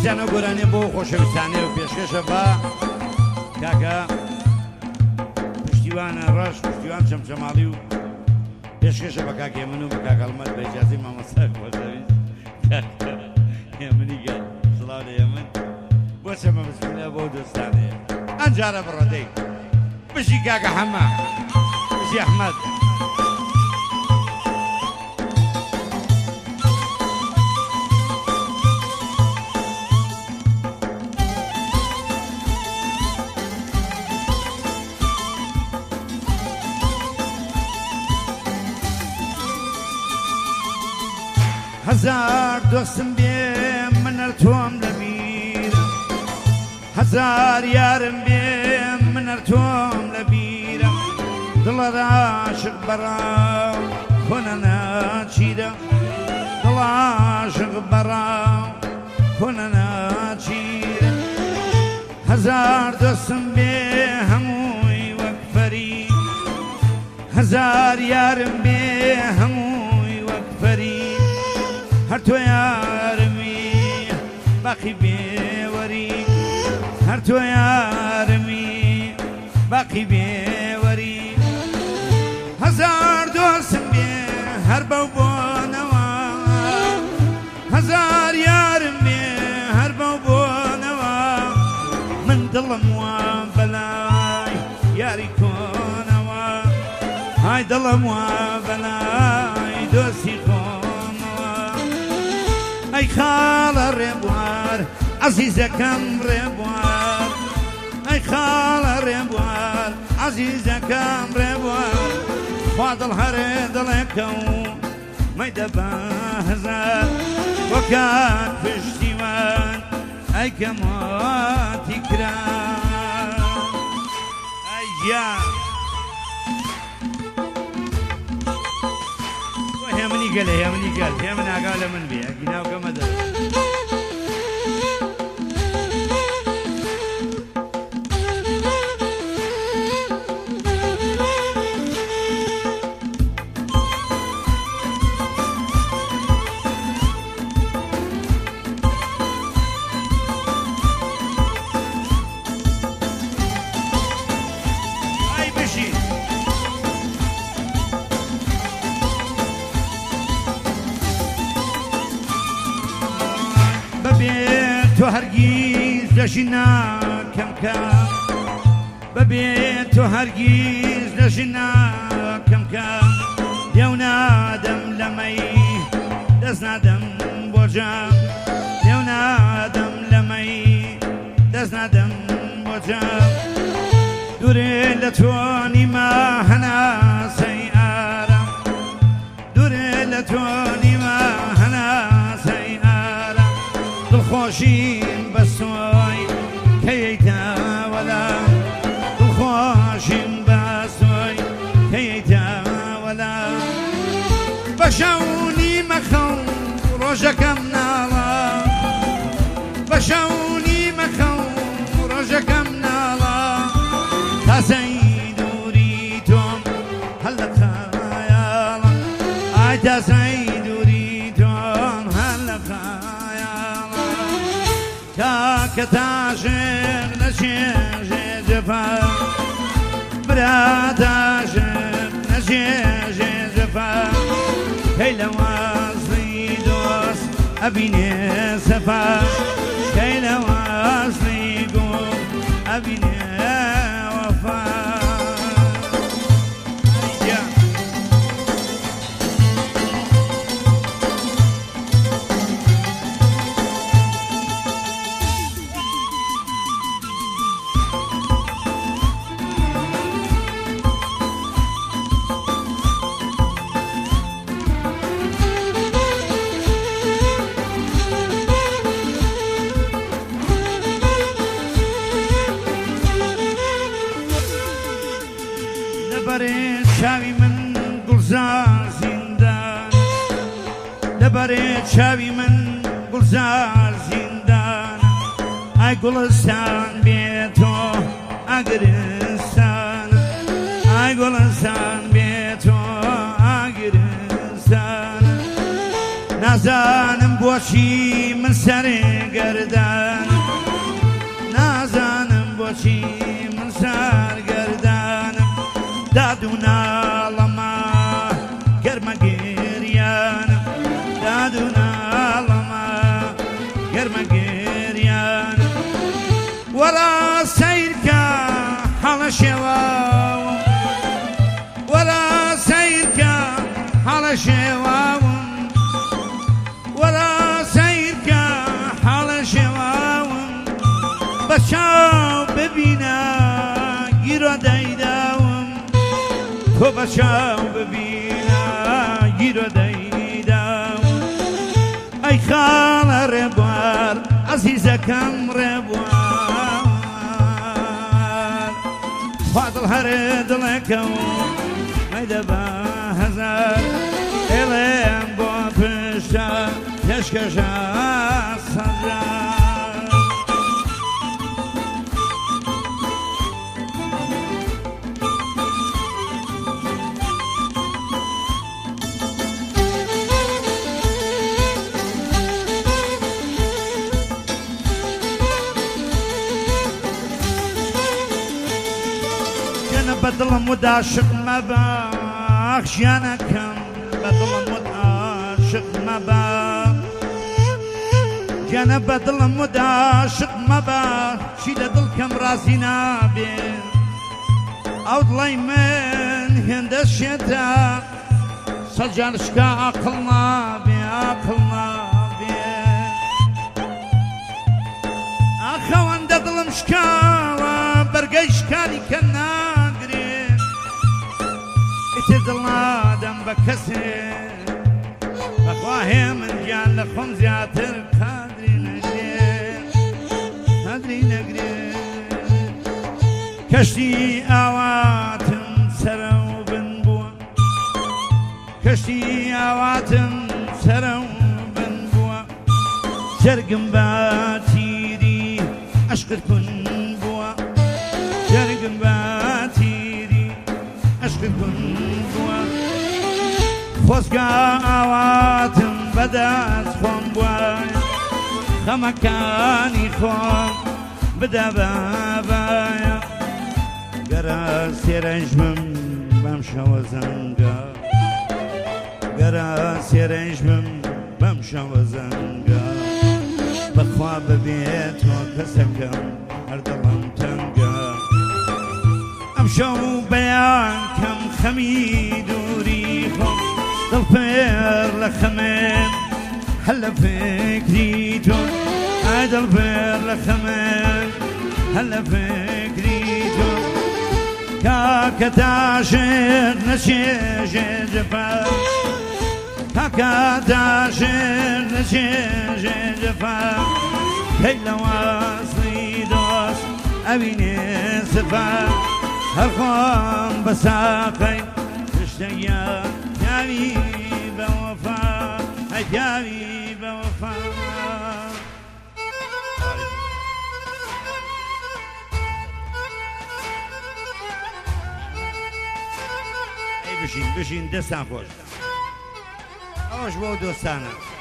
خۆشەویستانە گۆرانێ بۆ خۆشەویستانێ و پێشکەشە بە کاکە پشتیوانە ڕەش پشتیوان چەمچەماڵی و پێشکەشە بە کاک هێمن و بە کاک هەڵمەت بە ئیجازەی مامۆستا خۆشەویست هێمنی گەل سڵاو لە هێمن بۆ چەمە بسمیلە بۆ دۆستانەیە ئەنجارە بڕەدەی بشی کاکە حەمە بشی ئەحمەد هزار دۆستم بێ منەر تۆم لەبیرە هزار یارم بێ منەر تۆم لەبیرە دڵەرە عاشق بەڕاو کۆنە ناچیرە دڵ عاشق بەڕاو کۆنە ناچیرە هزار دۆستم بێ هەمووی وەک فەرید هزار یارم بێ هەمووی وەک فەرید هەر تۆ یارمی باقی بێوەری هەر تۆ یارمی باقی بێوەری هەزار دۆستم بێ هەر بەو بۆنەوە هەزار یارم بێ هەر بەو بۆنەوە من دڵم وە بەلای یاری کۆنەوە های دڵم وە بەلای دۆستی ئەی خاڵە ڕێبوار عەزیزەکەم ڕێبوار ئەی خاڵە ڕێبوار عەزیزەکەم ڕێبوار خوا دڵ هەرێ دڵێکە و مەیدە بە هەزار بۆ کات پشتیوان ئەی کەماتی کرا ئەی گیان هێمنی گەلە هێمنی گەل هێمن ئاگا لە من بێ گیناوکەمە دە تۆ هەرگیز لەژی ناکەم کەم بەبێ تۆ هەرگیز لەژی ناکەم کەم دێو نادەم لەمەی دەست نادەم بۆ جام دێو نادەم لەمەی دەست نادەم بۆ جام دوورێ لە تۆ نیمە هەناسەی ئارام دوورێ لە تۆ نیمە هەناسەی ئارام دڵخۆشیم بە سۆی کەیەیتاوەلا دڵخۆشیم بە سۆی کەیەیتاوەلا بە شەونی مەخەو ڕۆژەکەم ناڵە بە شەونی مەخەو ڕۆژەکەم ناڵە تاسەی دووری تۆم هەل لە خەیاڵە ئای تاسەی دووری تۆم هەل لە خەیاڵە کاکە تاژێر لە چێژێ جەفا برا تاژێر لە چێژێ جەفا کەی لە وازڵی دۆست ئەبینێ سەفا کەی لە وازڵی گوڵ ئەبینێ وەفا لەبەرێ چاوی من گوڵزار زیندان لەبەرێ چاوی من گوڵزار زیندان ئای گوڵستان بێتۆ ئاگرستان ئای گوڵستان بێتۆ ئاگرستان نازانم بۆچی من سەرگەردانم نازانم بۆچی من سەرگەردانم داد و ناڵەما گەرمە گریانم داد و ناڵەما گەرمە گریانم وەرا سەیرکە حەڵە شێواوم وەرا سەیرکە حەڵە شێواوم وەرا سەیرکە حەڵە شێواوم بە چاو ببینە گیرۆدەیداوم تۆ بە چاو ببینە گیرۆدەیداوم ئەی خاڵە ڕێبوار عەزیزەکەم ڕێبوار خوا دڵ هەرێ دڵێکەوم مەیدە بە هەزار ئێڵێم بۆ پشتە پێشکەشە سەزار گەنە بەدڵم و داشق مەبە ژیانەکەم بەدڵم و عاشق مەبە گەنە بەدڵم و داشق مەبە چی لە دڵکەم ڕازی نابێ ئەو دڵی من هێندە شێتە سەرجان شکا عەقڵ نابێ عەقڵ نابێ ئاخەوەندە دڵم شکاوە بەرگەی شکانی کە ناگرێ ئیتر دڵ نادەم بە کەسێ بەخوا هێ من گیان لە خۆم زیاتر قادری نەگرێ قادری نەگرێ کەشتی ئاواتم سەرە و بن بووە کەشتی ئاواتم سەرە و بن بووە جەرگم بە تیری عەشقت کون بووە جەرگم بە تیری عەشقت کون بووە خۆزگا ئاواتم بەدەست خۆم بووە خەمەکانی خۆم بدە بابایە گەرە سێرەنجمم بەم شەوە زەنگە گەرە سێرەنجمم بەم شەوە زەنگە بەخوا ببێت تۆ کەسەکەم هەر دڵم تەنگە ئەم شەو بەیان کەم خەمی دووری خۆم دڵپێر لە خەمێن هەر لە فکری تۆ ئای دڵپێر لە خەمێن هەر لە فکری تۆ کاکە تاژێر نەچێژێ جەفا کاکە تاژێر نەچێژێ جەفا کەی لە واسڵی دۆست ئەبینێ سەفا هەر خۆم بە ساقەی پشتەیە پیاوی بە وەفا ئەی پیاوی بە وەفا بشین بشین دەستان خۆش ئەوەش بۆ دۆستانە